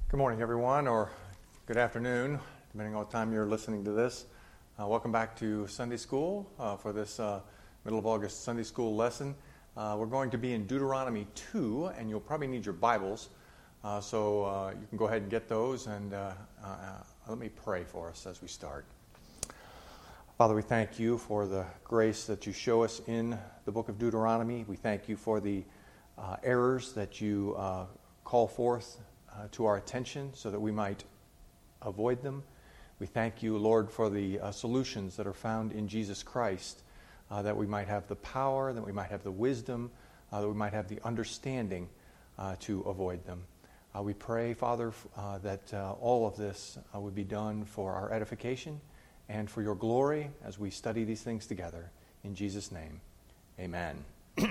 Good morning, everyone, or good afternoon, depending on what time you're listening to this. Welcome back to Sunday School for this middle of August Sunday School lesson. We're going to be in Deuteronomy 2, and you'll probably need your Bibles, so you can go ahead and get those, and let me pray for us as we start. Father, we thank you for the grace that you show us in the book of Deuteronomy. We thank you for the errors that you call forth to our attention so that we might avoid them. We thank you, Lord, for the solutions that are found in Jesus Christ, that we might have the power, that we might have the wisdom, that we might have the understanding to avoid them. We pray, Father, that all of this would be done for our edification and for your glory as we study these things together. In Jesus' name, amen.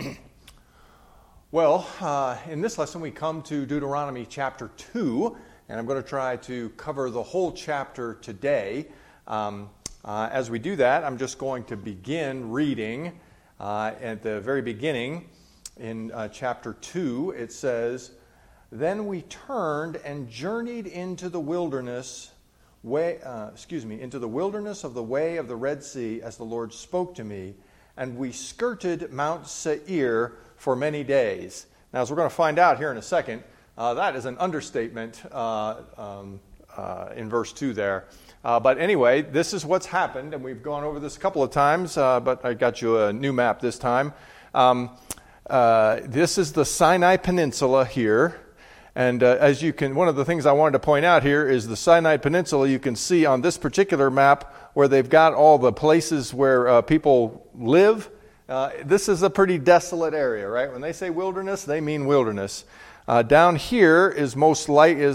Well, in this lesson we come to Deuteronomy chapter 2, and I'm going to try to cover the whole chapter today. As we do that, I'm just going to begin reading at the very beginning. In chapter 2, it says, "Then we turned and journeyed into the wilderness into the wilderness of the way of the Red Sea as the Lord spoke to me, and we skirted Mount Seir for many days." Now, as we're going to find out here in a second, that is an understatement in verse 2 there. But anyway, this is what's happened, and we've gone over this a couple of times, but I got you a new map this time. This is the Sinai Peninsula here. And as you can, one of the things I wanted to point out here is the Sinai Peninsula. You can see on this particular map where they've got all the places where people live. This is a pretty desolate area, right? When they say wilderness, they mean wilderness. Down here is a most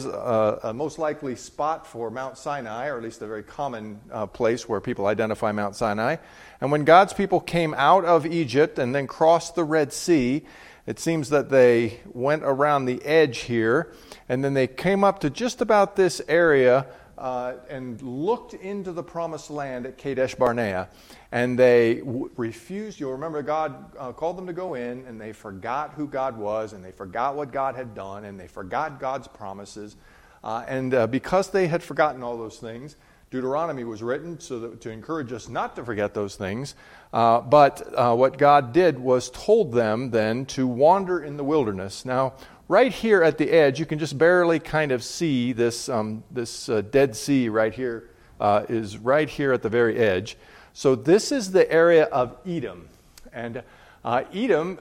likely spot for Mount Sinai, or at least a very common place where people identify Mount Sinai. And when God's people came out of Egypt and then crossed the Red Sea, it seems that they went around the edge here, and then they came up to just about this area and looked into the promised land at Kadesh Barnea. And they refused. You'll remember God called them to go in, and they forgot who God was, and they forgot what God had done, and they forgot God's promises. And because they had forgotten all those things, Deuteronomy was written to encourage us not to forget those things. But what God did was told them then to wander in the wilderness. Now, right here at the edge, you can just barely kind of see this Dead Sea right here is right here at the very edge. So this is the area of Edom. And Edom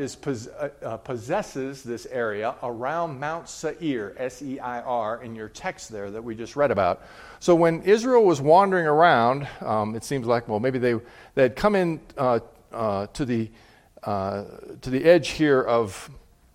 possesses this area around Mount Seir, S-E-I-R, in your text there that we just read about. So when Israel was wandering around, it seems like, well, maybe they had come in to the edge here of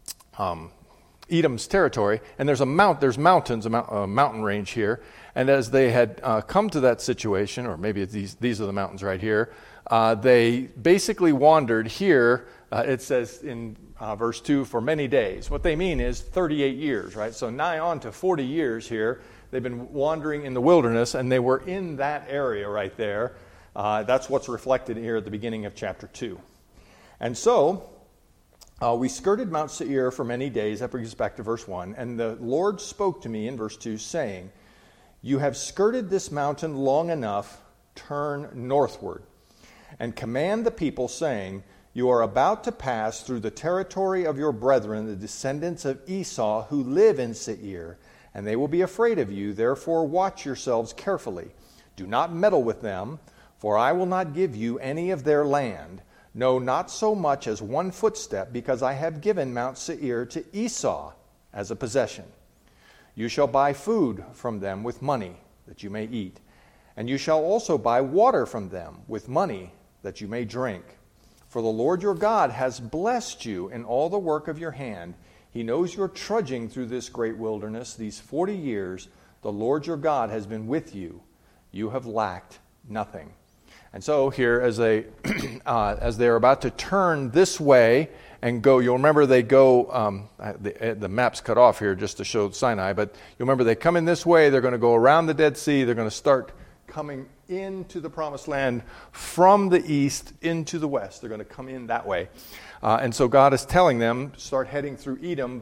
Edom's territory, and there's mountains, a mountain range here. And as they had come to that situation, or maybe these are the mountains right here, they basically wandered here, it says in verse 2, for many days. What they mean is 38 years, right? So nigh on to 40 years here, they've been wandering in the wilderness, and they were in that area right there. That's what's reflected here at the beginning of chapter 2. And so, we skirted Mount Seir for many days. That brings us back to verse 1. And the Lord spoke to me in verse 2, saying, "You have skirted this mountain long enough, turn northward, and command the people, saying, You are about to pass through the territory of your brethren, the descendants of Esau, who live in Seir, and they will be afraid of you. Therefore watch yourselves carefully. Do not meddle with them, for I will not give you any of their land. No, not so much as one footstep, because I have given Mount Seir to Esau as a possession. You shall buy food from them with money, that you may eat. And you shall also buy water from them with money, that you may drink. For the Lord your God has blessed you in all the work of your hand. He knows you're trudging through this great wilderness these 40 years. The Lord your God has been with you. You have lacked nothing." And so here, as they're about to turn this way and go, you'll remember they go, the map's cut off here just to show Sinai, but you'll remember they come in this way, they're going to go around the Dead Sea, they're going to start coming into the Promised Land from the east into the west. They're going to come in that way. And so God is telling them, start heading through Edom, but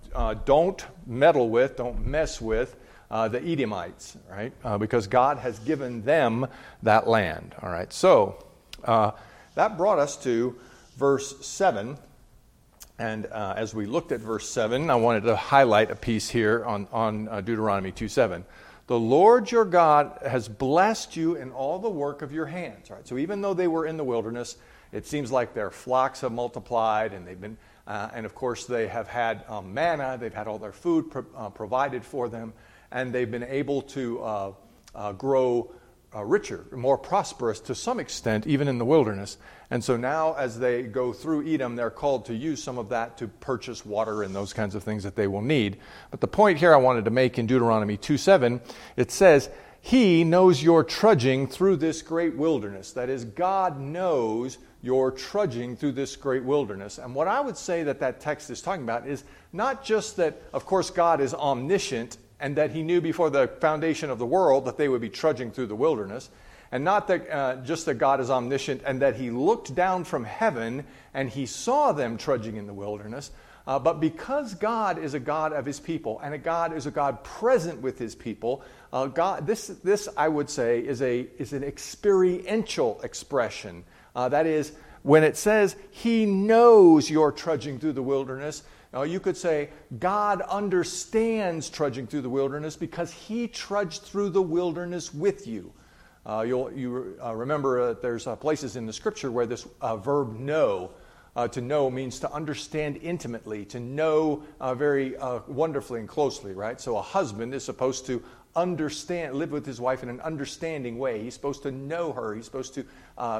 don't meddle with, don't mess with the Edomites, right? Because God has given them that land, all right? So that brought us to verse 7. And as we looked at verse 7, I wanted to highlight a piece here on Deuteronomy 2:7. The Lord your God has blessed you in all the work of your hands. Right? So even though they were in the wilderness, it seems like their flocks have multiplied, and they've been, and of course they have had manna. They've had all their food provided for them, and they've been able to grow richer, more prosperous to some extent, even in the wilderness. And so now as they go through Edom, they're called to use some of that to purchase water and those kinds of things that they will need. But the point here I wanted to make in Deuteronomy 2:7, it says, He knows your trudging through this great wilderness. That is, God knows your trudging through this great wilderness. And what I would say that text is talking about is not just that, of course, God is omniscient and that He knew before the foundation of the world that they would be trudging through the wilderness, and not that just that God is omniscient and that He looked down from heaven and He saw them trudging in the wilderness, but because God is a God of His people and God is a God present with His people, God, this I would say is an experiential expression. That is, when it says He knows you're trudging through the wilderness, you could say God understands trudging through the wilderness because He trudged through the wilderness with you. You remember there's places in the Scripture where this verb know, to know means to understand intimately, to know very wonderfully and closely, right? So a husband is supposed to live with his wife in an understanding way. He's supposed to know her. He's supposed to,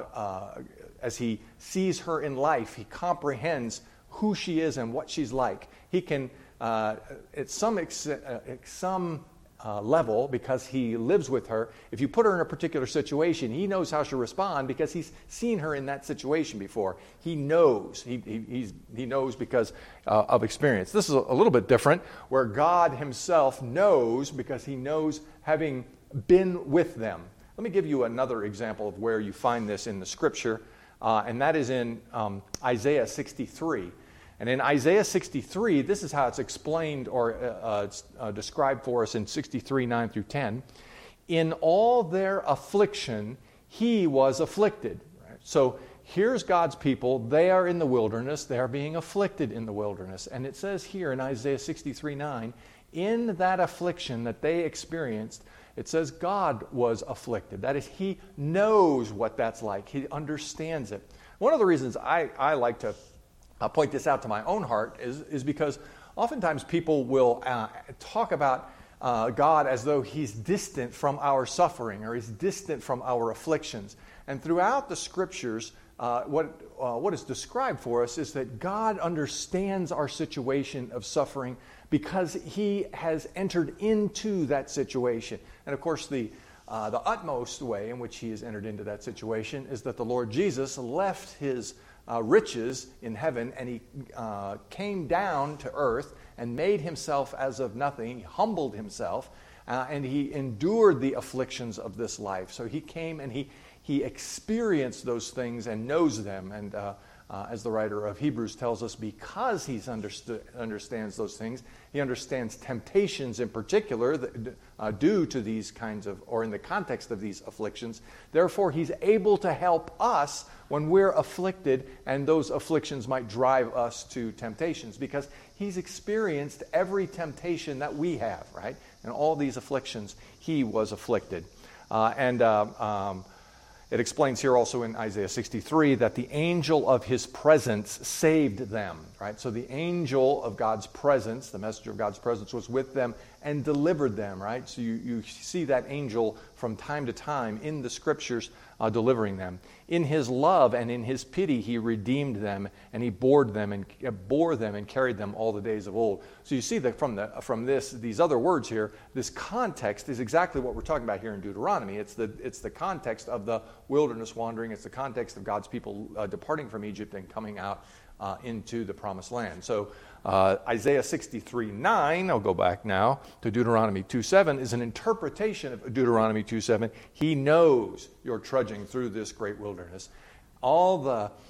as he sees her in life, he comprehends who she is and what she's like. He can, at some level, because he lives with her, if you put her in a particular situation, he knows how she'll respond because he's seen her in that situation before. He knows. He knows because of experience. This is a little bit different, where God Himself knows because He knows having been with them. Let me give you another example of where you find this in the Scripture, and that is in Isaiah 63. And in Isaiah 63, this is how it's explained or it's described for us in 63, 9 through 10. In all their affliction, He was afflicted. Right? So here's God's people. They are in the wilderness. They are being afflicted in the wilderness. And it says here in Isaiah 63, 9, in that affliction that they experienced, it says God was afflicted. That is, He knows what that's like. He understands it. One of the reasons I like to I'll point this out to my own heart is because oftentimes people will talk about God as though He's distant from our suffering or He's distant from our afflictions. And throughout the Scriptures, what is described for us is that God understands our situation of suffering because He has entered into that situation. And of course, the utmost way in which He has entered into that situation is that the Lord Jesus left His riches in heaven, and He came down to earth and made Himself as of nothing. He humbled Himself, and He endured the afflictions of this life. So He came and He experienced those things and knows them. And as the writer of Hebrews tells us, because He understands those things, He understands temptations in particular that, due to these kinds of, or in the context of these afflictions. Therefore, He's able to help us when we're afflicted, and those afflictions might drive us to temptations, because He's experienced every temptation that we have, right? And all these afflictions, He was afflicted. It explains here also in Isaiah 63 that the angel of His presence saved them, right? So the angel of God's presence, the messenger of God's presence, was with them and delivered them, right? So you see that angel from time to time in the Scriptures delivering them. In His love and in His pity, He redeemed them, and He bore them and carried them all the days of old. So you see that from these other words here, this context is exactly what we're talking about here in Deuteronomy. It's the context of the wilderness wandering. It's the context of God's people departing from Egypt and coming out into the promised land. So Isaiah 63:9, I'll go back now to Deuteronomy 2:7, is an interpretation of Deuteronomy 2:7. He knows you're trudging through this great wilderness. All the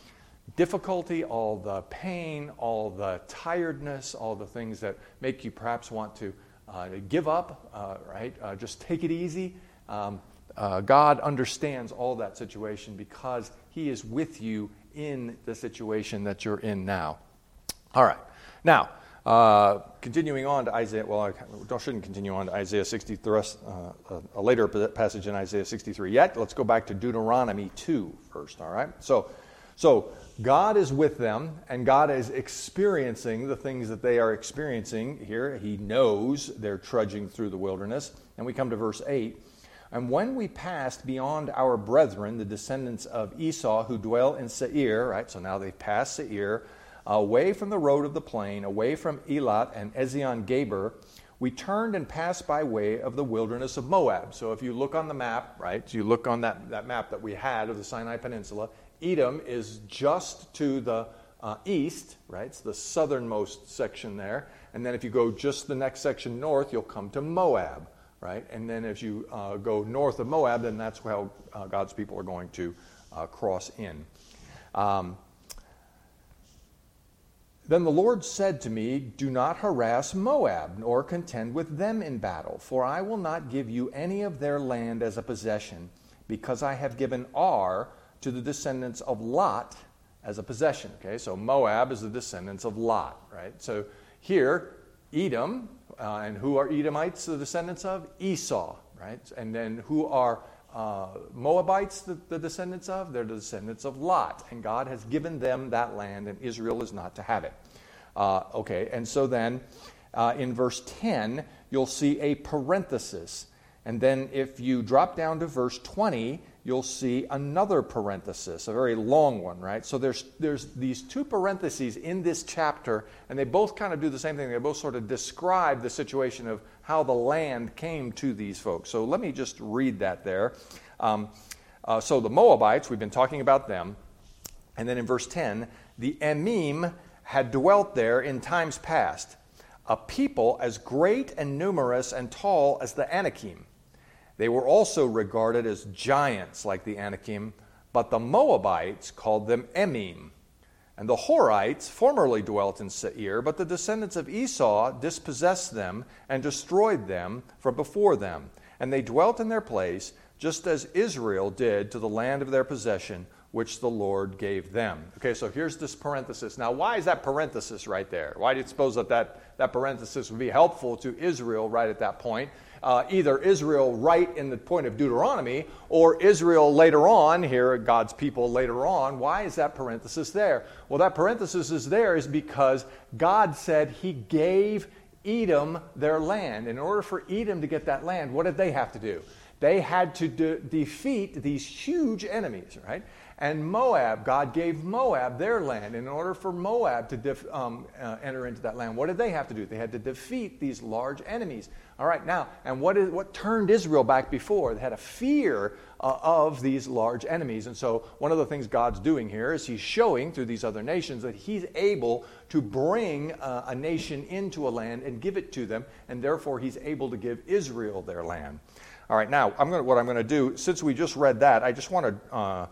difficulty, all the pain, all the tiredness, all the things that make you perhaps want to give up, right? Just take it easy. God understands all that situation because He is with you in the situation that you're in now. All right. Now, continuing on to Isaiah, well, I shouldn't continue on to Isaiah 63, a later passage in Isaiah 63 yet. Let's go back to Deuteronomy 2 first, all right? So God is with them, and God is experiencing the things that they are experiencing here. He knows they're trudging through the wilderness. And we come to verse 8. And when we passed beyond our brethren, the descendants of Esau who dwell in Seir, right? So now they've passed Seir, away from the road of the plain, away from Elat and Ezion-Geber, we turned and passed by way of the wilderness of Moab. So if you look on the map, right? So you look on that map that we had of the Sinai Peninsula, Edom is just to the east, right? It's the southernmost section there. And then if you go just the next section north, you'll come to Moab, right? And then as you go north of Moab, then that's how God's people are going to cross in. Then the Lord said to me, do not harass Moab, nor contend with them in battle, for I will not give you any of their land as a possession, because I have given Ar to the descendants of Lot as a possession. Okay, so Moab is the descendants of Lot, right? So here, Edom, and who are Edomites the descendants of? Esau, right? And then who are Moabites the descendants of? They're the descendants of Lot. And God has given them that land, and Israel is not to have it. Okay, and so then in verse 10, you'll see a parenthesis. And then if you drop down to verse 20, you'll see another parenthesis, a very long one, right? So there's these two parentheses in this chapter, and they both kind of do the same thing. They both sort of describe the situation of how the land came to these folks. So let me just read that there. So the Moabites, we've been talking about them. And then in verse 10, the Emim had dwelt there in times past, a people as great and numerous and tall as the Anakim. They were also regarded as giants like the Anakim, but the Moabites called them Emim. And the Horites formerly dwelt in Seir, but the descendants of Esau dispossessed them and destroyed them from before them. And they dwelt in their place, just as Israel did to the land of their possession, which the Lord gave them. Okay, so here's this parenthesis. Now, why is that parenthesis right there? Why do you suppose that parenthesis would be helpful to Israel right at that point? Either Israel right in the point of Deuteronomy, or Israel later on, here, God's people later on. Why is that parenthesis there? Well, that parenthesis is there is because God said He gave Edom their land. In order for Edom to get that land, what did they have to do? They had to defeat these huge enemies, right? And Moab, God gave Moab their land. In order for Moab to enter into that land, what did they have to do? They had to defeat these large enemies. All right, now, and what turned Israel back before? They had a fear of these large enemies. And so one of the things God's doing here is He's showing through these other nations that He's able to bring a nation into a land and give it to them, and therefore He's able to give Israel their land. All right, now, what I'm going to do, since we just read that, I just want to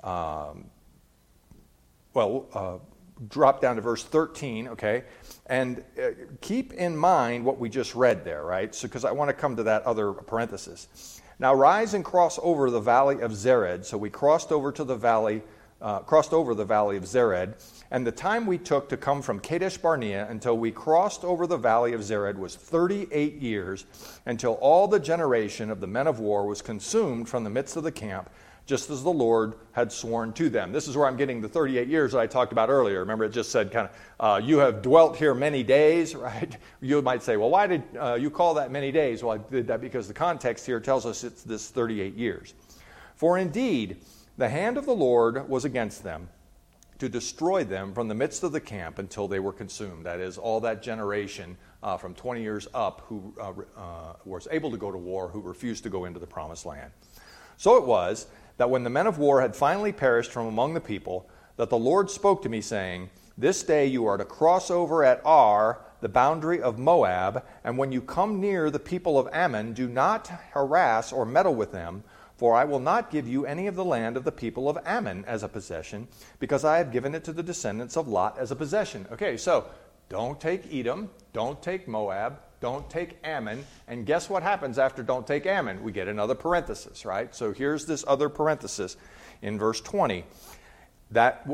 drop down to verse 13, okay? And keep in mind what we just read there, right? So, because I want to come to that other parenthesis. Now, rise and cross over the valley of Zered. So we crossed over the valley of Zered. And the time we took to come from Kadesh Barnea until we crossed over the valley of Zered was 38 years, until all the generation of the men of war was consumed from the midst of the camp, just as the Lord had sworn to them. This is where I'm getting the 38 years that I talked about earlier. Remember, it just said kind of, you have dwelt here many days, right? You might say, well, why did you call that many days? Well, I did that because the context here tells us it's this 38 years. For indeed, the hand of the Lord was against them to destroy them from the midst of the camp until they were consumed. That is, all that generation from 20 years up who was able to go to war, who refused to go into the promised land. So it was that when the men of war had finally perished from among the people, that the Lord spoke to me, saying, this day you are to cross over at Ar, the boundary of Moab, and when you come near the people of Ammon, do not harass or meddle with them, For I will not give you any of the land of the people of Ammon as a possession, because I have given it to the descendants of Lot as a possession. Okay, so don't take Edom, don't take Moab, don't take Ammon, and guess what happens after don't take Ammon? We get another parenthesis, right? So here's this other parenthesis in verse 20. That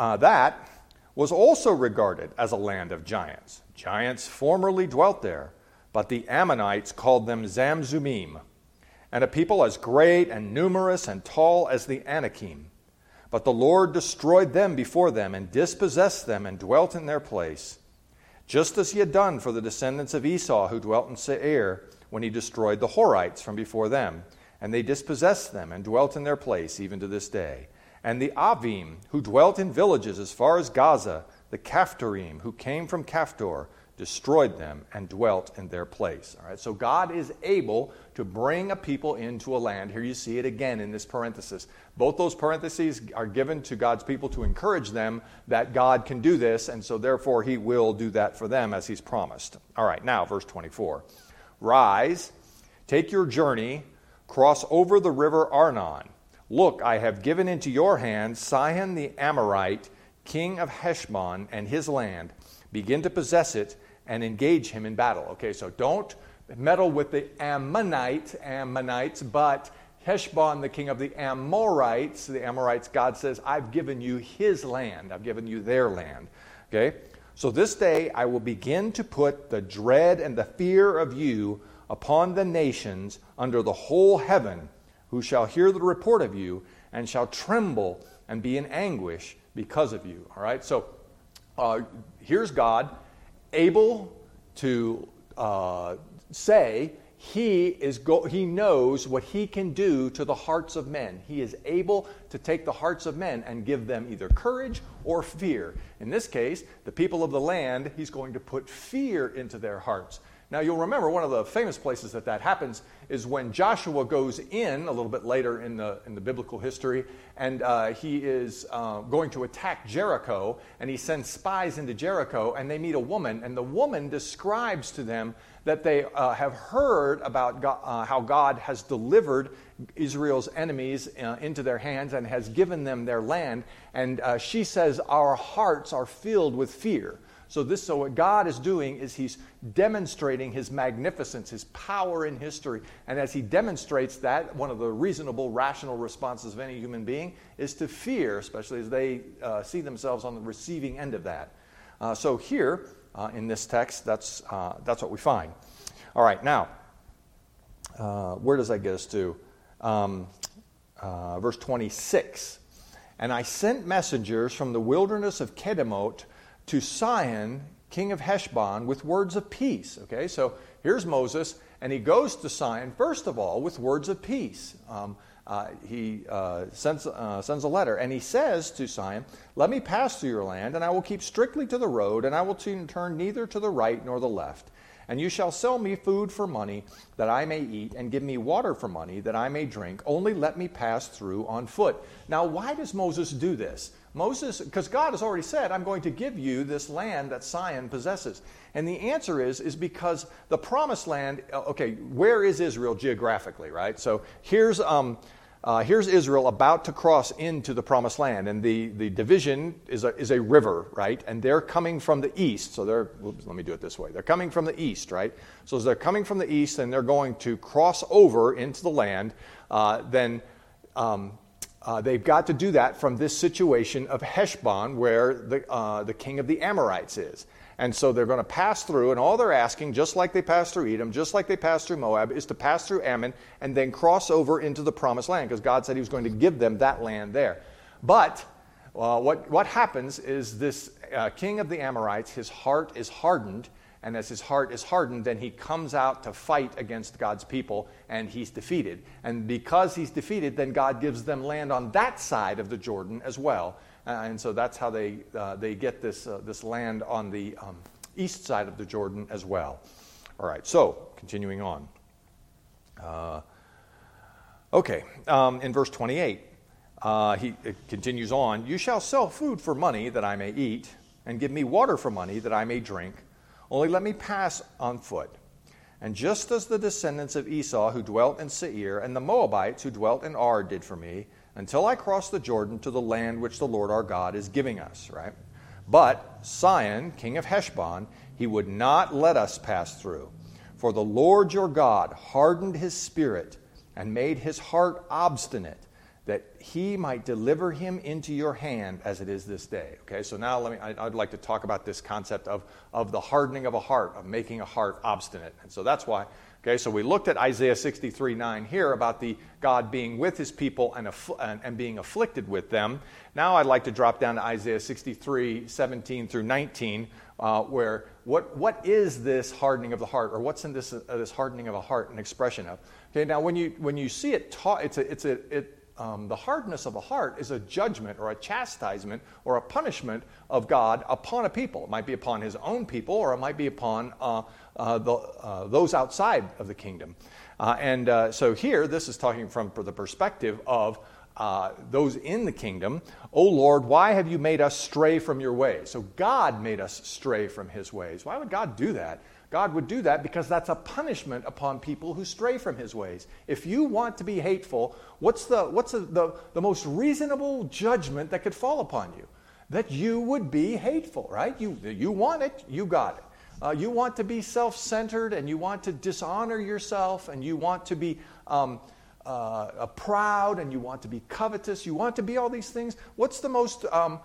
was also regarded as a land of giants. Giants formerly dwelt there, but the Ammonites called them Zamzummim, and a people as great and numerous and tall as the Anakim. But the Lord destroyed them before them and dispossessed them and dwelt in their place, just as he had done for the descendants of Esau who dwelt in Seir when he destroyed the Horites from before them. And they dispossessed them and dwelt in their place even to this day. And the Avim who dwelt in villages as far as Gaza, the Caphtorim who came from Caphtor, destroyed them and dwelt in their place. All right, so God is able to bring a people into a land. Here you see it again in this parenthesis. Both those parentheses are given to God's people to encourage them that God can do this, and so therefore he will do that for them as he's promised. All right, now verse 24. Rise, take your journey, cross over the river Arnon. Look, I have given into your hand Sihon the Amorite, king of Heshbon, and his land. Begin to possess it and engage him in battle. Okay, so don't meddle with the Ammonites, but Heshbon, the king of the Amorites. The Amorites, God says, I've given you his land. I've given you their land. Okay, so this day I will begin to put the dread and the fear of you upon the nations under the whole heaven, who shall hear the report of you and shall tremble and be in anguish because of you. All right, so here's God able to say he knows what he can do to the hearts of men. He is able to take the hearts of men and give them either courage or fear. In this case, the people of the land, he's going to put fear into their hearts. Now, you'll remember one of the famous places that happens is when Joshua goes in a little bit later in the biblical history, and he is going to attack Jericho, and he sends spies into Jericho, and they meet a woman, and the woman describes to them that they have heard about how God has delivered Israel's enemies into their hands and has given them their land, and she says, our hearts are filled with fear. So what God is doing is he's demonstrating his magnificence, his power in history. And as he demonstrates that, one of the reasonable, rational responses of any human being is to fear, especially as they see themselves on the receiving end of that. So here, in this text, that's what we find. All right, now, where does that get us to? Verse 26. And I sent messengers from the wilderness of Kedemoth to Sihon, king of Heshbon, with words of peace. Okay, so here's Moses, and he goes to Sihon, first of all, with words of peace. He sends a letter, and he says to Sihon, let me pass through your land, and I will keep strictly to the road, and I will turn neither to the right nor the left. And you shall sell me food for money that I may eat, and give me water for money that I may drink. Only let me pass through on foot. Now, why does Moses do this? Because God has already said, I'm going to give you this land that Sihon possesses. And the answer is because the promised land, okay, where is Israel geographically, right? So here's Israel about to cross into the promised land, and the division is a river, right? And they're coming from the east. So let me do it this way. They're coming from the east, right? So as they're coming from the east and they're going to cross over into the land, they've got to do that from this situation of Heshbon, where the king of the Amorites is. And so they're going to pass through, and all they're asking, just like they passed through Edom, just like they passed through Moab, is to pass through Ammon and then cross over into the promised land, because God said he was going to give them that land there. But what happens is this king of the Amorites, his heart is hardened, and as his heart is hardened, then he comes out to fight against God's people, and he's defeated. And because he's defeated, then God gives them land on that side of the Jordan as well. And so that's how they get this land on the east side of the Jordan as well. All right, so continuing on. In verse 28, it continues on. You shall sell food for money that I may eat, and give me water for money that I may drink. Only let me pass on foot. And just as the descendants of Esau who dwelt in Seir and the Moabites who dwelt in Ar did for me, until I crossed the Jordan to the land which the Lord our God is giving us, right? But Sihon, king of Heshbon, he would not let us pass through. For the Lord your God hardened his spirit and made his heart obstinate, that he might deliver him into your hand as it is this day. Okay, so now I'd like to talk about this concept of the hardening of a heart, of making a heart obstinate. And so that's why, okay, so we looked at Isaiah 63:9 here about the God being with his people and being afflicted with them. Now I'd like to drop down to Isaiah 63:17 through 19, where what is this hardening of the heart, or what's in this hardening of a heart an expression of? Okay, now when you see it taught, the hardness of a heart is a judgment or a chastisement or a punishment of God upon a people. It might be upon his own people, or it might be upon those outside of the kingdom. So here, this is talking from the perspective of those in the kingdom. O Lord, why have you made us stray from your ways? So God made us stray from his ways. Why would God do that? God would do that because that's a punishment upon people who stray from his ways. If you want to be hateful, what's the most reasonable judgment that could fall upon you? That you would be hateful, right? You want it, you got it. You want to be self-centered, and you want to dishonor yourself, and you want to be proud, and you want to be covetous. You want to be all these things. What's the most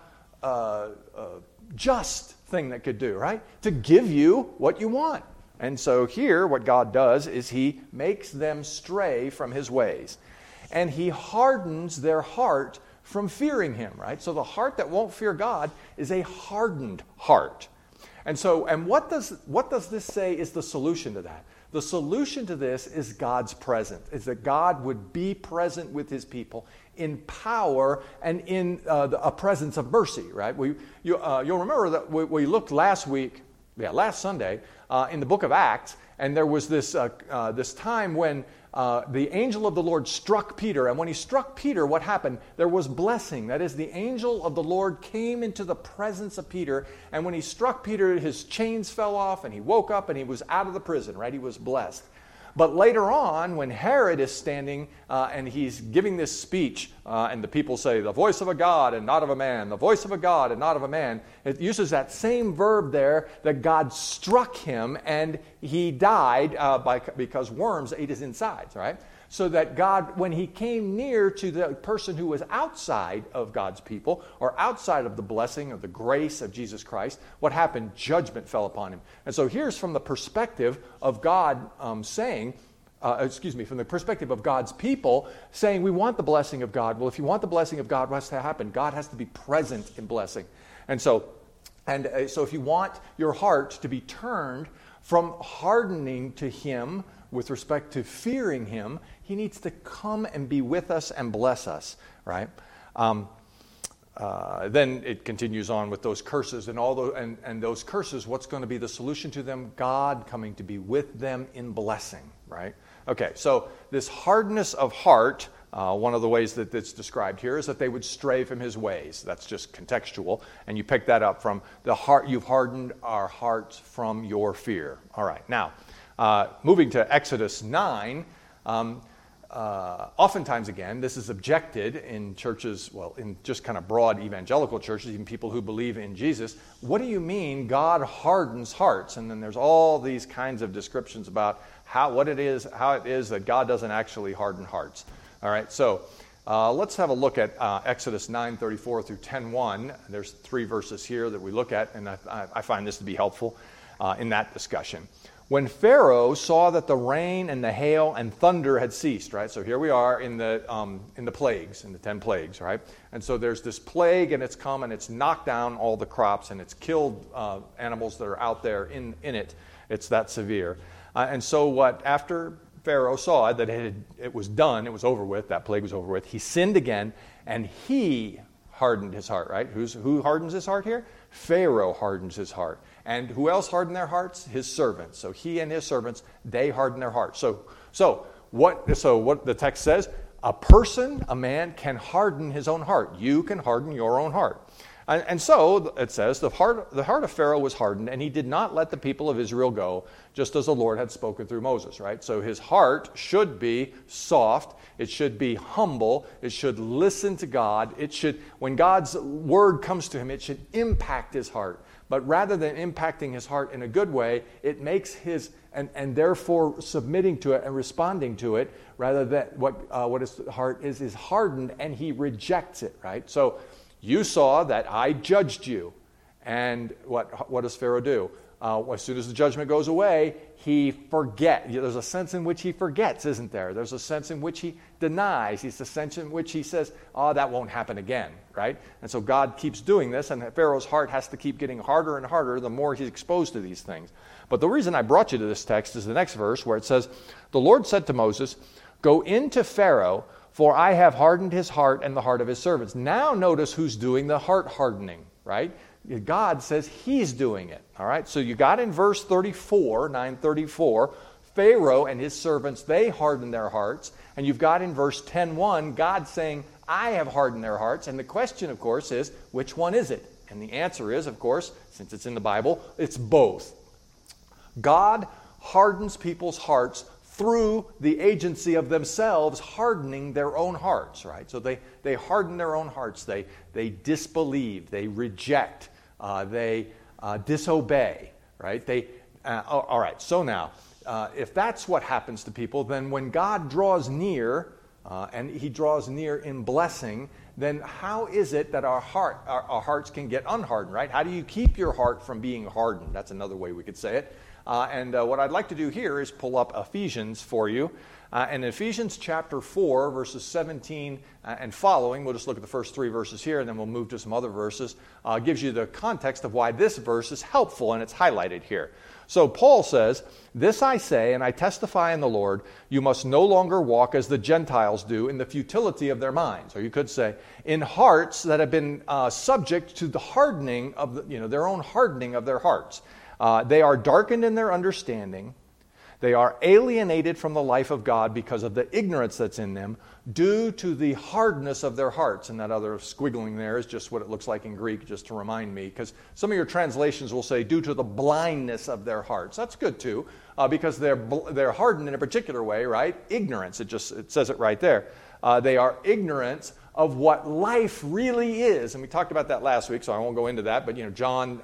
just thing that could do, right? To give you what you want. And so here, what God does is he makes them stray from his ways. And he hardens their heart from fearing him, right? So the heart that won't fear God is a hardened heart. And what does this say is the solution to that? The solution to this is God's presence, is that God would be present with his people in power and in a presence of mercy, right? You'll remember that we looked last Sunday, in the book of Acts, and there was this time when the angel of the Lord struck Peter. And when he struck Peter, what happened? There was blessing. That is, the angel of the Lord came into the presence of Peter. And when he struck Peter, his chains fell off, and he woke up, and he was out of the prison, right? He was blessed. But later on, when Herod is standing and he's giving this speech, and the people say, the voice of a God and not of a man, the voice of a God and not of a man, it uses that same verb there, that God struck him and he died because worms ate his insides, right? So that God, when he came near to the person who was outside of God's people, or outside of the blessing of the grace of Jesus Christ, what happened? Judgment fell upon him. And so here's from the perspective of God from the perspective of God's people saying, we want the blessing of God. Well, if you want the blessing of God, what has to happen? God has to be present in blessing. And so if you want your heart to be turned from hardening to him with respect to fearing him, he needs to come and be with us and bless us, right? Then it continues on with those curses and and those curses. What's going to be the solution to them? God coming to be with them in blessing, right? Okay, so this hardness of heart, one of the ways that it's described here is that they would stray from his ways. That's just contextual, and you pick that up from the heart. You've hardened our hearts from your fear. All right, now moving to Exodus 9. Oftentimes, again, this is objected in churches, in just kind of broad evangelical churches, even people who believe in Jesus. What do you mean God hardens hearts? And then there's all these kinds of descriptions about how it is that God doesn't actually harden hearts. All right, so let's have a look at Exodus 9:34 through 10:1. There's 3 verses here that we look at, and I find this to be helpful in that discussion. When Pharaoh saw that the rain and the hail and thunder had ceased, right? So here we are in the plagues, in the 10 plagues, right? And so there's this plague, and it's come, and it's knocked down all the crops, and it's killed animals that are out there in it. It's that severe. And so after Pharaoh saw that it was done, it was over with, that plague was over with, he sinned again, and he hardened his heart, right? Who hardens his heart here? Pharaoh hardens his heart. And who else hardened their hearts? His servants. So he and his servants, they hardened their hearts. So what the text says, a man can harden his own heart. You can harden your own heart. And so, it says, the heart of Pharaoh was hardened, and he did not let the people of Israel go, just as the Lord had spoken through Moses, right? So his heart should be soft. It should be humble. It should listen to God. When God's word comes to him, it should impact his heart. But rather than impacting his heart in a good way, it makes and therefore submitting to it and responding to it, rather than what his heart is hardened, and he rejects it, right? So, you saw that I judged you. And what does Pharaoh do? As soon as the judgment goes away, he forgets. There's a sense in which he forgets, isn't there? There's a sense in which he denies. There's a sense in which he says, that won't happen again, right? And so God keeps doing this, and Pharaoh's heart has to keep getting harder and harder the more he's exposed to these things. But the reason I brought you to this text is the next verse, where it says, the Lord said to Moses, go into Pharaoh, for I have hardened his heart and the heart of his servants. Now notice who's doing the heart hardening, right? God says he's doing it, all right? So you got in verse 34, 9:34, Pharaoh and his servants, they hardened their hearts. And you've got in verse 10:1, God saying, I have hardened their hearts. And the question, of course, is, which one is it? And the answer is, of course, since it's in the Bible, it's both. God hardens people's hearts through the agency of themselves hardening their own hearts, right? So they harden their own hearts. They disbelieve. They reject. They disobey, right? All right, so now, if that's what happens to people, then when God draws near, and he draws near in blessing, then how is it that our hearts can get unhardened, right? How do you keep your heart from being hardened? That's another way we could say it. And what I'd like to do here is pull up Ephesians for you. And Ephesians chapter 4, verses 17 and following, we'll just look at the first 3 verses here, and then we'll move to some other verses, gives you the context of why this verse is helpful, and it's highlighted here. So Paul says, this I say, and I testify in the Lord, you must no longer walk as the Gentiles do in the futility of their minds. Or you could say, in hearts that have been subject to the hardening of their own hardening of their hearts. They are darkened in their understanding. They are alienated from the life of God because of the ignorance that's in them due to the hardness of their hearts. And that other squiggling there is just what it looks like in Greek, just to remind me, because some of your translations will say due to the blindness of their hearts. That's good too, because they're hardened in a particular way, right? Ignorance, it says it right there. They are ignorant of what life really is. And we talked about that last week, so I won't go into that. But John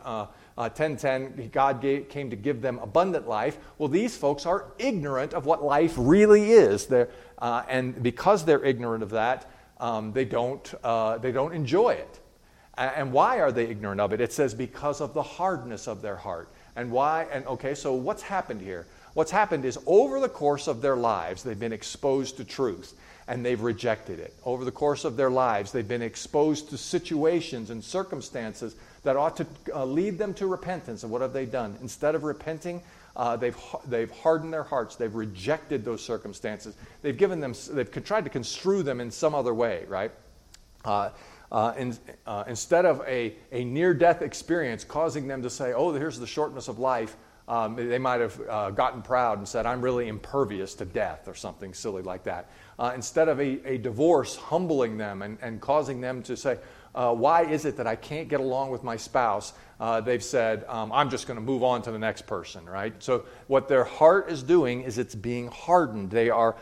10:10, God came to give them abundant life. Well, these folks are ignorant of what life really is. And because they're ignorant of that, they don't enjoy it. And why are they ignorant of it? It says because of the hardness of their heart. And why? And okay, so what's happened here? What's happened is over the course of their lives, they've been exposed to truth, and they've rejected it. Over the course of their lives, they've been exposed to situations and circumstances that ought to lead them to repentance. And what have they done? Instead of repenting, they've hardened their hearts. They've rejected those circumstances. They've tried to construe them in some other way, right? Instead of a near-death experience causing them to say, oh, here's the shortness of life, they might have gotten proud and said, I'm really impervious to death, or something silly like that. Instead of a divorce humbling them and causing them to say, why is it that I can't get along with my spouse? They've said, I'm just going to move on to the next person, right? So what their heart is doing is it's being hardened. They are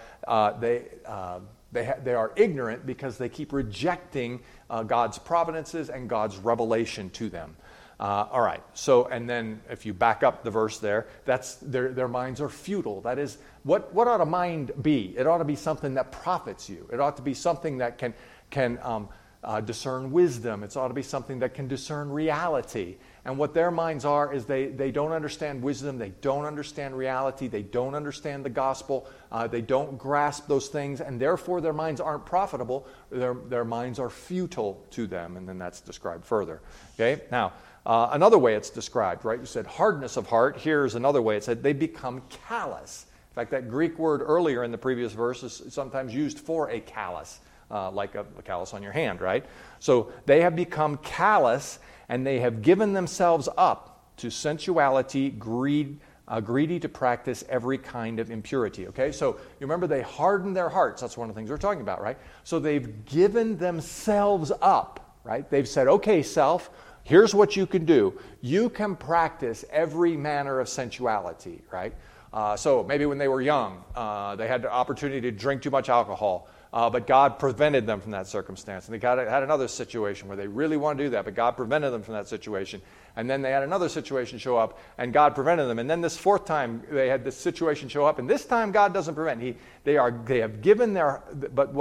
ignorant because they keep rejecting God's providences and God's revelation to them. All right, so, and then if you back up the verse there, that's their minds are futile. That is, what ought a mind be? It ought to be something that profits you. It ought to be something that can discern wisdom. It ought to be something that can discern reality. And what their minds are is they don't understand wisdom. They don't understand reality. They don't understand the gospel. They don't grasp those things, and therefore their minds aren't profitable. Their minds are futile to them, and then that's described further. Okay, now, another way it's described, right? You said hardness of heart. Here's another way. It said they become callous. In fact, that Greek word earlier in the previous verse is sometimes used for a callus, like a callus on your hand, right? So they have become callous, and they have given themselves up to sensuality, greedy to practice every kind of impurity. Okay, so you remember they hardened their hearts. That's one of the things we're talking about, right? So they've given themselves up right? They've said, okay, self, here's what you can do. You can practice every manner of sensuality, right? So maybe when they were young, they had the opportunity to drink too much alcohol, but God prevented them from that circumstance. And they had another situation where they really wanted to do that, but God prevented them from that situation. And then they had another situation show up, and God prevented them. And then this fourth time, they had this situation show up, and this time God doesn't prevent. They have given their, but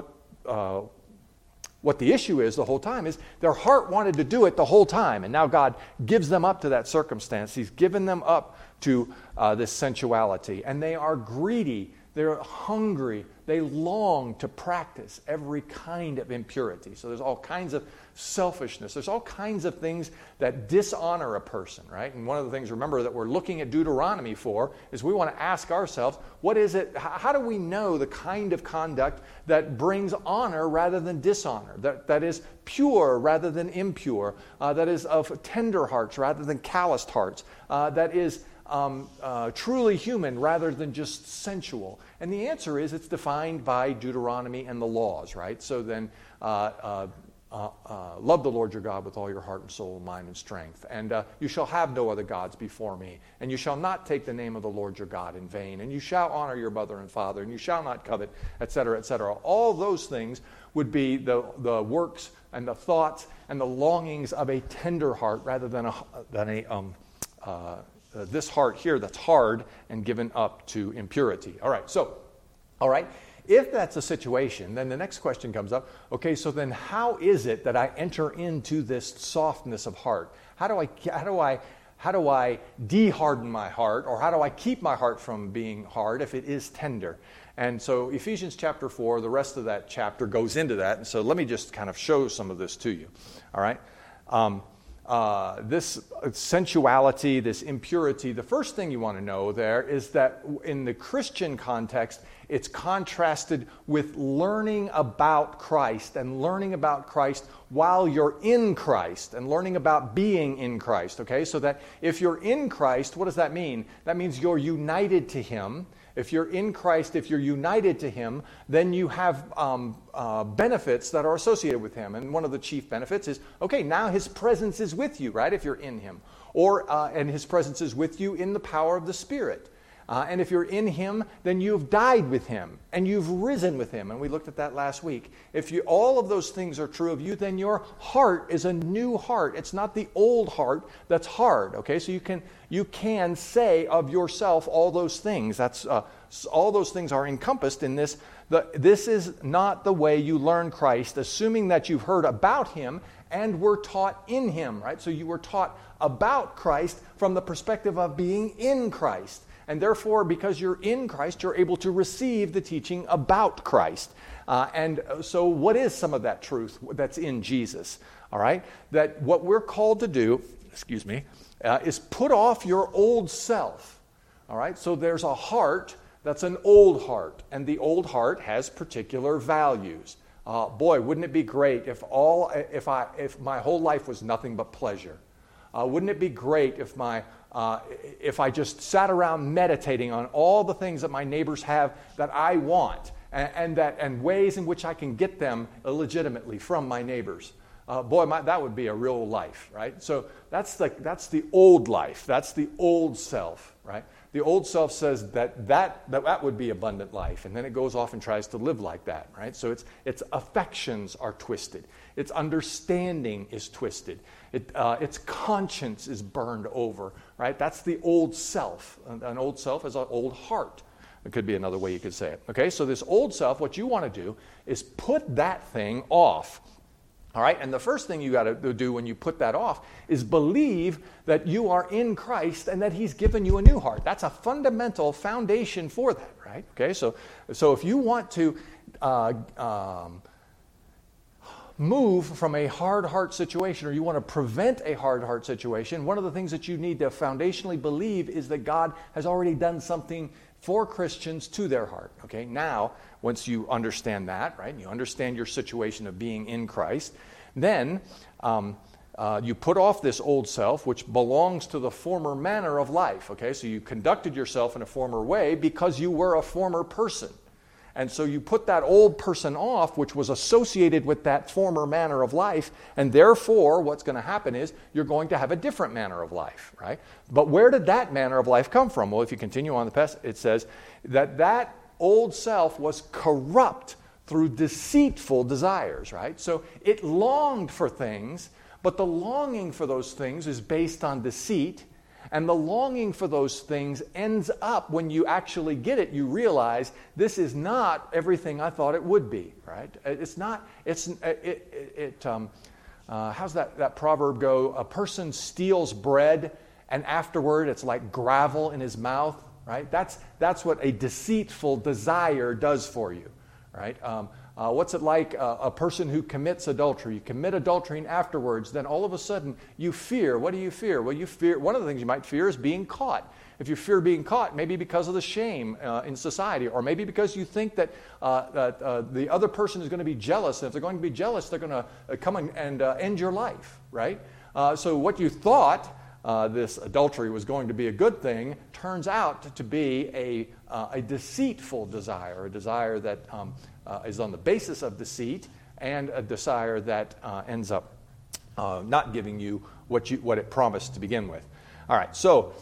what the issue is the whole time is their heart wanted to do it the whole time, and now God gives them up to that circumstance. He's given them up to this sensuality, and they are greedy. They're hungry. They long to practice every kind of impurity. So there's all kinds of selfishness. There's all kinds of things that dishonor a person, right? And one of the things, remember, that we're looking at Deuteronomy for is we want to ask ourselves, what is it, how do we know the kind of conduct that brings honor rather than dishonor, that is pure rather than impure, that is of tender hearts rather than calloused hearts, that is truly human rather than just sensual? And the answer is it's defined by Deuteronomy and the laws, right? So then love the Lord your God with all your heart and soul, mind and strength. And you shall have no other gods before me. And you shall not take the name of the Lord your God in vain. And you shall honor your mother and father. And you shall not covet, etc., etc. All those things would be the works and the thoughts and the longings of a tender heart rather than this heart here that's hard and given up to impurity. All right. If that's a situation, then the next question comes up. Okay, so then how is it that I enter into this softness of heart? How do I de-harden my heart, or how do I keep my heart from being hard if it is tender? And so Ephesians chapter 4, the rest of that chapter goes into that. And so let me just kind of show some of this to you. All right. This sensuality, this impurity, the first thing you want to know there is that in the Christian context, it's contrasted with learning about Christ and learning about Christ while you're in Christ and learning about being in Christ, okay? So that if you're in Christ, what does that mean? That means you're united to Him. If you're in Christ, if you're united to Him, then you have benefits that are associated with Him. And one of the chief benefits is, okay, now His presence is with you, right, if you're in Him. And His presence is with you in the power of the Spirit. And if you're in Him, then you've died with Him and you've risen with Him. And we looked at that last week. If all of those things are true of you, then your heart is a new heart. It's not the old heart that's hard. Okay, so you can say of yourself all those things. That's all those things are encompassed in this. This is not the way you learn Christ, assuming that you've heard about Him and were taught in Him. Right. So you were taught about Christ from the perspective of being in Christ. And therefore, because you're in Christ, you're able to receive the teaching about Christ. And so what is some of that truth that's in Jesus? All right? That what we're called to do, is put off your old self. All right? So there's a heart that's an old heart. And the old heart has particular values. Boy, wouldn't it be great if my whole life was nothing but pleasure? Wouldn't it be great if I just sat around meditating on all the things that my neighbors have that I want, and ways in which I can get them illegitimately from my neighbors? That would be a real life, right? So that's the old life. That's the old self, right? The old self says that would be abundant life, and then it goes off and tries to live like that, right? So its affections are twisted. Its understanding is twisted. Its conscience is burned over, right? That's the old self. An old self is an old heart. It could be another way you could say it. Okay, so this old self, what you want to do is put that thing off. All right, and the first thing you got to do when you put that off is believe that you are in Christ and that He's given you a new heart. That's a fundamental foundation for that, right? Okay, so if you want to move from a hard heart situation, or you want to prevent a hard heart situation, one of the things that you need to foundationally believe is that God has already done something for Christians to their heart. Okay, now, once you understand that, right, you understand your situation of being in Christ, then you put off this old self, which belongs to the former manner of life. Okay, so you conducted yourself in a former way because you were a former person. And so you put that old person off, which was associated with that former manner of life, and therefore what's going to happen is you're going to have a different manner of life, right? But where did that manner of life come from? Well, if you continue on the passage, it says that old self was corrupt through deceitful desires, right? So it longed for things, but the longing for those things is based on deceit. And the longing for those things ends up, when you actually get it, you realize this is not everything I thought it would be, right? It's not, how's that proverb go? A person steals bread and afterward it's like gravel in his mouth, right? That's what a deceitful desire does for you, right? What's it like a person who commits adultery? You commit adultery and afterwards, then all of a sudden you fear. What do you fear? Well, you fear, one of the things you might fear is being caught. If you fear being caught, maybe because of the shame in society, or maybe because you think that the other person is going to be jealous, and if they're going to be jealous, they're going to come and end your life, right? So what you thought this adultery was going to be a good thing turns out to be a deceitful desire, a desire that is on the basis of deceit, and a desire that ends up not giving you what it promised to begin with. All right, so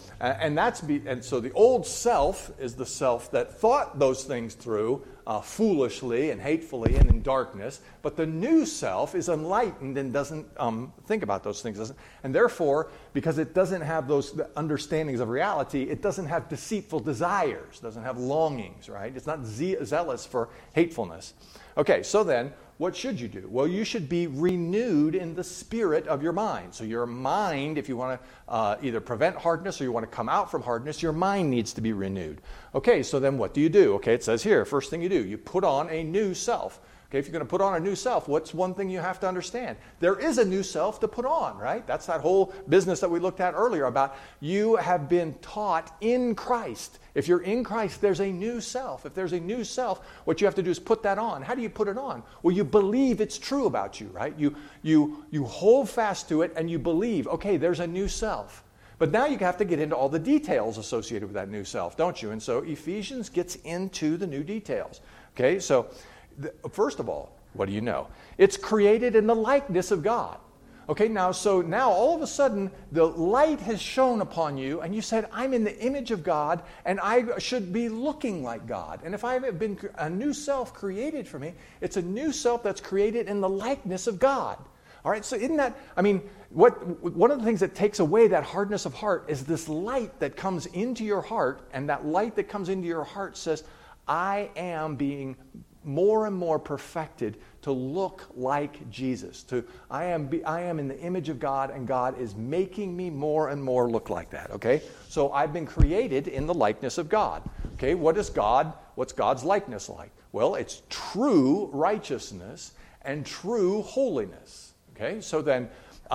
so the old self is the self that thought those things through foolishly and hatefully and in darkness, but the new self is enlightened and doesn't think about those things, and therefore, because it doesn't have those understandings of reality, it doesn't have deceitful desires, doesn't have longings, right? It's not zealous for hatefulness. Okay, so then, what should you do? Well, you should be renewed in the spirit of your mind. So your mind, if you want to either prevent hardness or you want to come out from hardness, your mind needs to be renewed. Okay, so then what do you do? Okay, it says here, first thing you do, you put on a new self. Okay, if you're going to put on a new self, what's one thing you have to understand? There is a new self to put on, right? That's that whole business that we looked at earlier about you have been taught in Christ. If you're in Christ, there's a new self. If there's a new self, what you have to do is put that on. How do you put it on? Well, you believe it's true about you, right? You hold fast to it and you believe, okay, there's a new self. But now you have to get into all the details associated with that new self, don't you? And so Ephesians gets into the new details. Okay, so first of all, what do you know? It's created in the likeness of God. Okay, now all of a sudden, the light has shone upon you, and you said, I'm in the image of God, and I should be looking like God. And if I have been a new self created for me, it's a new self that's created in the likeness of God. All right, so isn't that, one of the things that takes away that hardness of heart is this light that comes into your heart, and that light that comes into your heart says, I am being more and more perfected to look like Jesus. I am in the image of God, and God is making me more and more look like that. Okay, so I've been created in the likeness of God. Okay, what's God's likeness like? Well, it's true righteousness and true holiness. Okay, so then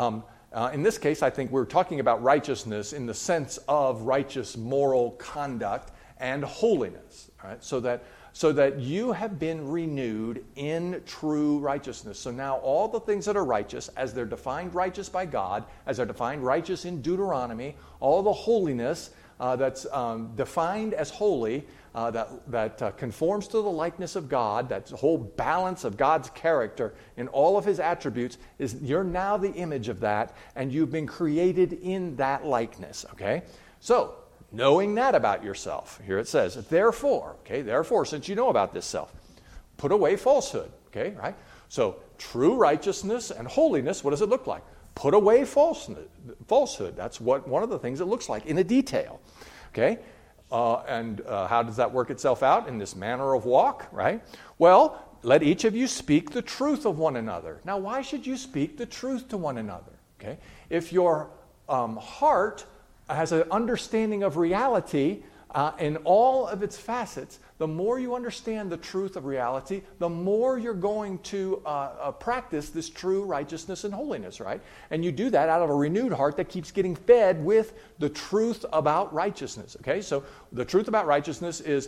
in this case, I think we're talking about righteousness in the sense of righteous moral conduct and holiness. All right, so that you have been renewed in true righteousness. So now all the things that are righteous, as they're defined righteous by God, as they're defined righteous in Deuteronomy, all the holiness that's defined as holy, that conforms to the likeness of God, that whole balance of God's character in all of His attributes, is you're now the image of that, and you've been created in that likeness. Okay? So, knowing that about yourself, here it says, therefore, since you know about this self, put away falsehood, okay, right? So, true righteousness and holiness, what does it look like? Put away falsehood. That's one of the things it looks like in a detail, okay? And how does that work itself out in this manner of walk, right? Well, let each of you speak the truth of one another. Now, why should you speak the truth to one another, okay? If your heart has an understanding of reality in all of its facets, the more you understand the truth of reality, the more you're going to practice this true righteousness and holiness, right? And you do that out of a renewed heart that keeps getting fed with the truth about righteousness, okay? So the truth about righteousness is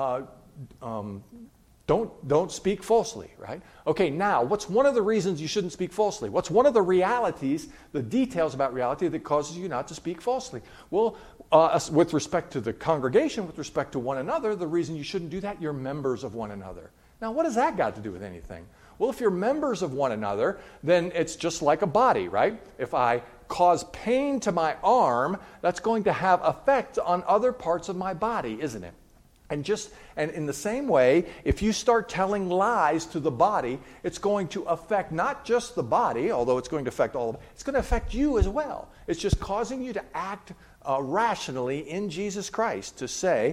don't speak falsely, right? Okay, now, what's one of the reasons you shouldn't speak falsely? What's one of the realities, the details about reality that causes you not to speak falsely? Well, with respect to the congregation, with respect to one another, the reason you shouldn't do that, you're members of one another. Now, what has that got to do with anything? Well, if you're members of one another, then it's just like a body, right? If I cause pain to my arm, that's going to have effect on other parts of my body, isn't it? And in the same way, if you start telling lies to the body, it's going to affect not just the body, although it's going to affect all of it, it's going to affect you as well. It's just causing you to act rationally in Jesus Christ, to say,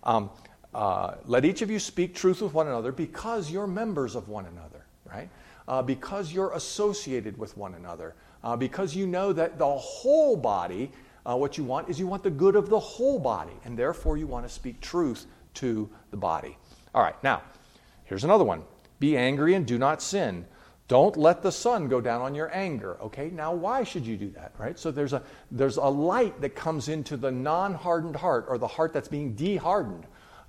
let each of you speak truth with one another because you're members of one another, right? Because you're associated with one another, because you know that the whole body, what you want is you want the good of the whole body, and therefore you want to speak truth to the body. All right, now, here's another one. Be angry and do not sin. Don't let the sun go down on your anger. Okay, now why should you do that, right? So there's a light that comes into the non-hardened heart, or the heart that's being de-hardened.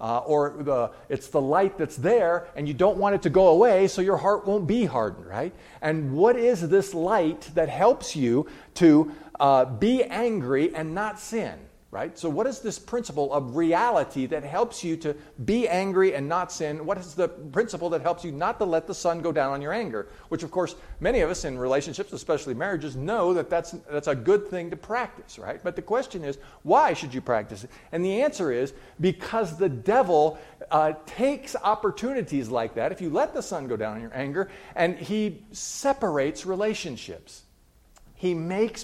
It's the light that's there, and you don't want it to go away, so your heart won't be hardened, right? And what is this light that helps you to be angry and not sin? Right? So what is this principle of reality that helps you to be angry and not sin? What is the principle that helps you not to let the sun go down on your anger? Which, of course, many of us in relationships, especially marriages, know that that's a good thing to practice, right? But the question is, why should you practice it? And the answer is because the devil takes opportunities like that, if you let the sun go down on your anger, and he separates relationships. He makes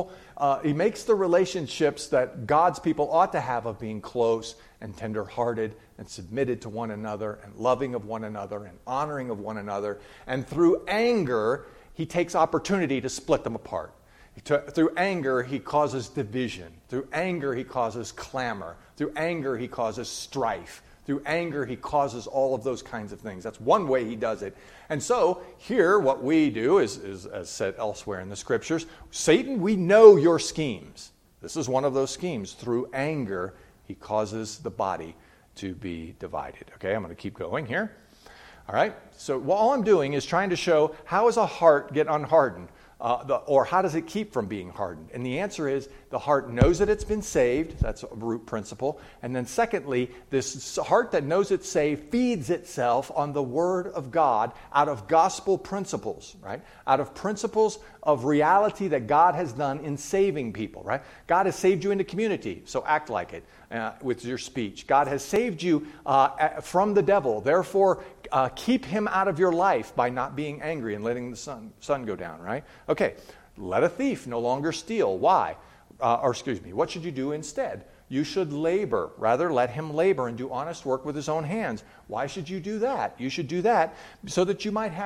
the relationships that God's people ought to have of being close and tender-hearted and submitted to one another and loving of one another and honoring of one another. And through anger, he takes opportunity to split them apart. Through anger, he causes division. Through anger, he causes clamor. Through anger, he causes strife. Through anger, he causes all of those kinds of things. That's one way he does it. And so here, what we do is as said elsewhere in the Scriptures, Satan, we know your schemes. This is one of those schemes. Through anger, he causes the body to be divided. Okay, I'm going to keep going here. All right, so all I'm doing is trying to show how does a heart get unhardened? Or how does it keep from being hardened? And the answer is the heart knows that it's been saved. That's a root principle. And then secondly, this heart that knows it's saved feeds itself on the Word of God out of gospel principles, right? Out of principles of reality that God has done in saving people, right? God has saved you into community, so act like it with your speech. God has saved you from the devil. Therefore, keep him out of your life by not being angry and letting the sun go down, right? Okay, let a thief no longer steal. Why? What should you do instead? You should labor. Rather, let him labor and do honest work with his own hands. Why should you do that? You should do that so that you might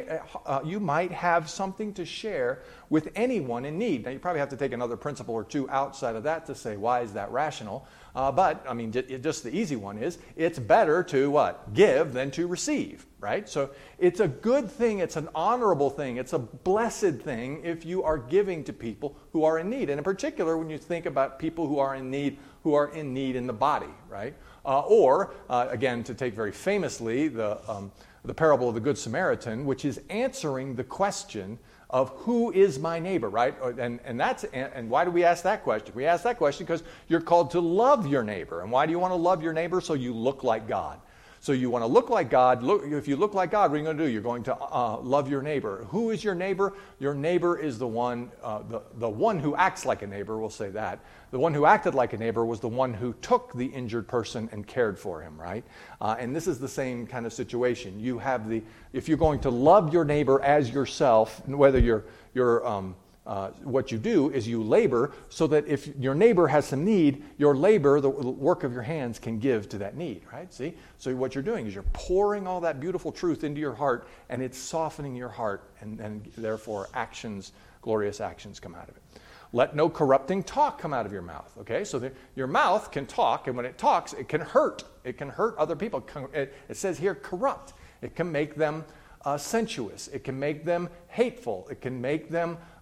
have something to share with anyone in need. Now, you probably have to take another principle or two outside of that to say, why is that rational? But, I mean, just the easy one is, it's better to what? Give than to receive, right? So it's a good thing, it's an honorable thing, it's a blessed thing if you are giving to people who are in need. And in particular, when you think about people who are in need in the body, right? Again, to take very famously, the parable of the Good Samaritan, which is answering the question of who is my neighbor, right? And why do we ask that question? We ask that question because you're called to love your neighbor. And why do you want to love your neighbor? So you look like God. So you want to look like God. If you look like God, what are you going to do? You're going to love your neighbor. Who is your neighbor? Your neighbor is the one who acts like a neighbor, we'll say that. The one who acted like a neighbor was the one who took the injured person and cared for him, right? And this is the same kind of situation. If you're going to love your neighbor as yourself, whether what you do is you labor so that if your neighbor has some need, your labor, the work of your hands, can give to that need, right? See? So what you're doing is you're pouring all that beautiful truth into your heart, and it's softening your heart, and therefore glorious actions come out of it. Let no corrupting talk come out of your mouth, okay? So your mouth can talk, and when it talks, it can hurt. It can hurt other people. It says here, corrupt. It can make them sensuous. It can make them hateful. It can make them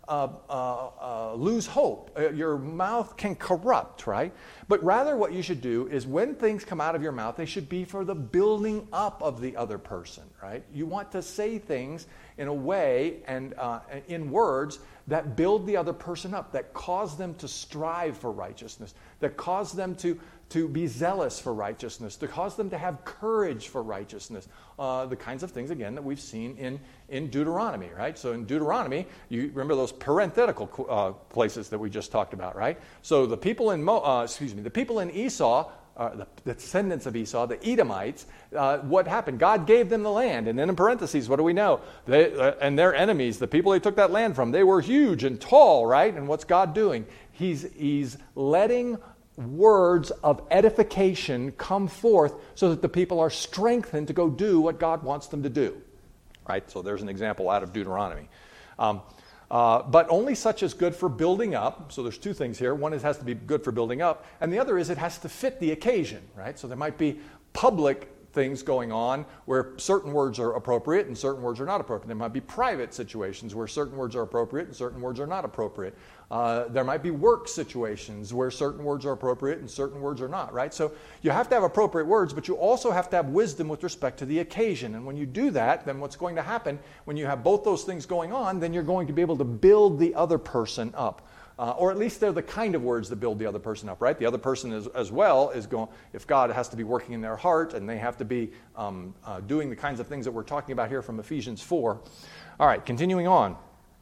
lose hope. Your mouth can corrupt, right? But rather what you should do is when things come out of your mouth, they should be for the building up of the other person, right? You want to say things in a way and in words that build the other person up, that cause them to strive for righteousness, that cause them to be zealous for righteousness, to cause them to have courage for righteousness. The kinds of things, again, that we've seen in Deuteronomy, right? So in Deuteronomy, you remember those parenthetical places that we just talked about, right? So the people in the people in Esau, the descendants of Esau, the Edomites, what happened? God gave them the land. And then in parentheses, what do we know? And their enemies, the people they took that land from, they were huge and tall, right? And what's God doing? He's letting words of edification come forth so that the people are strengthened to go do what God wants them to do, right? So there's an example out of Deuteronomy. But only such is good for building up. So there's two things here. One is it has to be good for building up, and the other is it has to fit the occasion, right? So there might be public things going on where certain words are appropriate and certain words are not appropriate. There might be private situations where certain words are appropriate and certain words are not appropriate. There might be work situations where certain words are appropriate and certain words are not, right? So you have to have appropriate words, but you also have to have wisdom with respect to the occasion. And when you do that, then what's going to happen when you have both those things going on, then you're going to be able to build the other person up. Or at least they're the kind of words that build the other person up, right? The other person as well is going, if God has to be working in their heart and they have to be doing the kinds of things that we're talking about here from Ephesians 4. All right, continuing on.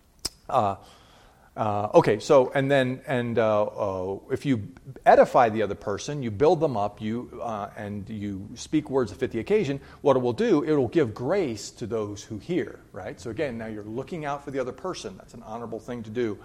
Okay, so if you edify the other person, you build them up, and you speak words that fit the occasion, what it will do, it will give grace to those who hear, right? So again, now you're looking out for the other person. That's an honorable thing to do.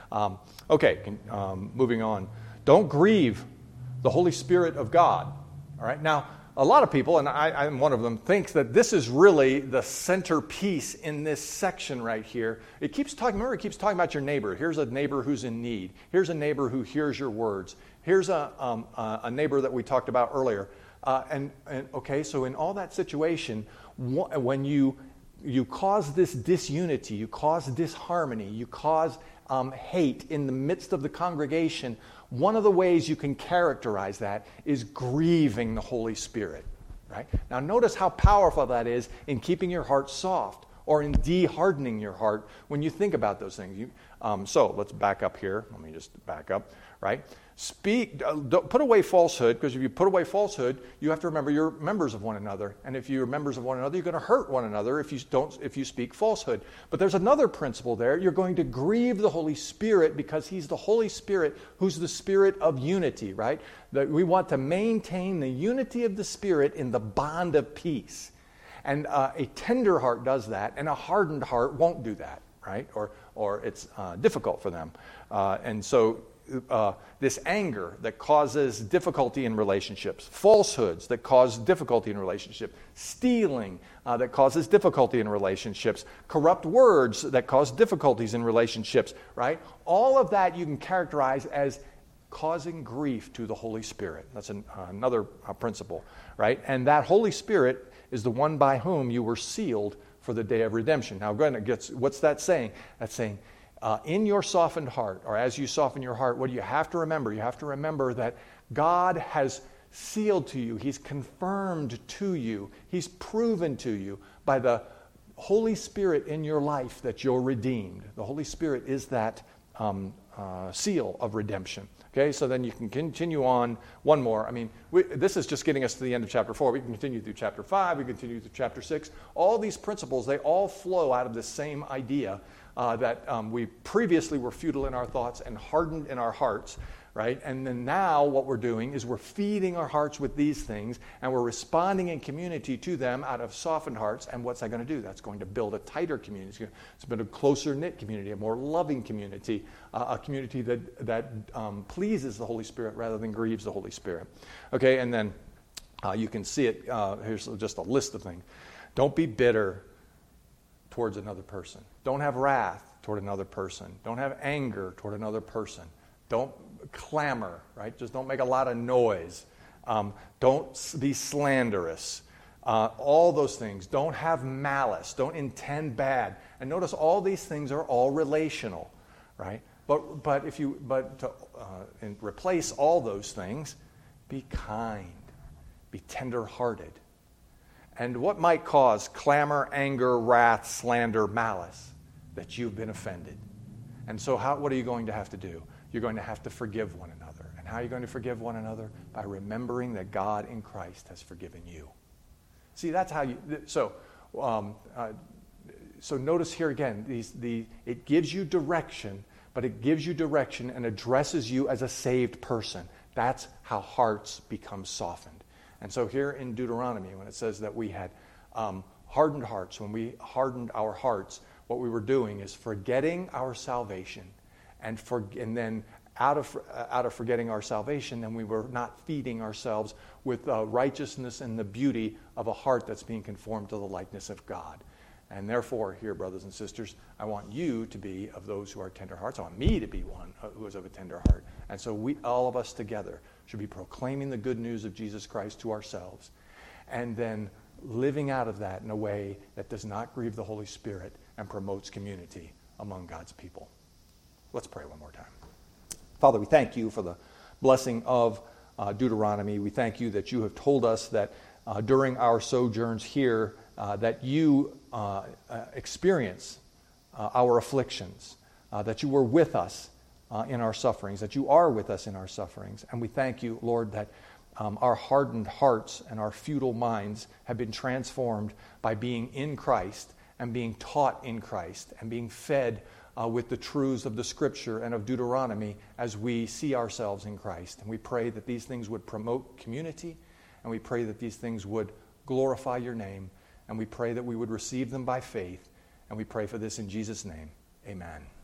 Moving on. Don't grieve the Holy Spirit of God. All right. Now, a lot of people, and I'm one of them, thinks that this is really the centerpiece in this section right here. It keeps talking about your neighbor. Here's a neighbor who's in need. Here's a neighbor who hears your words. Here's a neighbor that we talked about earlier. So in all that situation, when you cause this disunity, you cause disharmony, you cause hate in the midst of the congregation, one of the ways you can characterize that is grieving the Holy Spirit, right? Now notice how powerful that is in keeping your heart soft or in de-hardening your heart when you think about those things. So let's back up here. Let me just back up, right? Don't put away falsehood, because if you put away falsehood, you have to remember you're members of one another. And if you're members of one another, you're going to hurt one another if you speak falsehood. But there's another principle there. You're going to grieve the Holy Spirit because He's the Holy Spirit who's the Spirit of unity, right? That we want to maintain the unity of the Spirit in the bond of peace. And a tender heart does that, and a hardened heart won't do that, right? Or it's difficult for them. And so this anger that causes difficulty in relationships, falsehoods that cause difficulty in relationships, stealing that causes difficulty in relationships, corrupt words that cause difficulties in relationships, right? All of that you can characterize as causing grief to the Holy Spirit. That's another principle, right? And that Holy Spirit is the one by whom you were sealed for the day of redemption. Now, what's that saying? That's saying, in your softened heart, or as you soften your heart, what do you have to remember? You have to remember that God has sealed to you. He's confirmed to you. He's proven to you by the Holy Spirit in your life that you're redeemed. The Holy Spirit is that seal of redemption. Okay, so then you can continue on one more. I mean, this is just getting us to the end of chapter 4. We can continue through chapter 5. We can continue through chapter 6. All these principles, they all flow out of the same idea that we previously were futile in our thoughts and hardened in our hearts, right? And then now what we're doing is we're feeding our hearts with these things, and we're responding in community to them out of softened hearts. And what's that going to do? That's going to build a tighter community. It's been a closer-knit community, a more loving community, a community that pleases the Holy Spirit rather than grieves the Holy Spirit. Okay, and then you can see it. Here's just a list of things. Don't be bitter towards another person. Don't have wrath toward another person. Don't have anger toward another person. Don't clamor, right? Just don't make a lot of noise. Don't be slanderous. All those things. Don't have malice. Don't intend bad. And notice all these things are all relational. right? But to replace all those things, be kind, be tender-hearted. And what might cause clamor, anger, wrath, slander, malice? That you've been offended. And so what are you going to have to do? You're going to have to forgive one another. And how are you going to forgive one another? By remembering that God in Christ has forgiven you. See, that's how you... So notice here again, it gives you direction, but it gives you direction and addresses you as a saved person. That's how hearts become softened. And so here in Deuteronomy, when it says that we had hardened hearts, when we hardened our hearts, what we were doing is forgetting our salvation, and then out of forgetting our salvation, then we were not feeding ourselves with righteousness and the beauty of a heart that's being conformed to the likeness of God. And therefore, here, brothers and sisters, I want you to be of those who are tender hearts. I want me to be one who is of a tender heart. And so all of us together should be proclaiming the good news of Jesus Christ to ourselves, and then living out of that in a way that does not grieve the Holy Spirit and promotes community among God's people. Let's pray one more time. Father, we thank you for the blessing of Deuteronomy. We thank you that you have told us that during our sojourns here, that you experience our afflictions, that you were with us in our sufferings, that you are with us in our sufferings. And we thank you, Lord, that our hardened hearts and our futile minds have been transformed by being in Christ and being taught in Christ and being fed with the truths of the Scripture and of Deuteronomy as we see ourselves in Christ. And we pray that these things would promote community, and we pray that these things would glorify your name, and we pray that we would receive them by faith, and we pray for this in Jesus' name. Amen.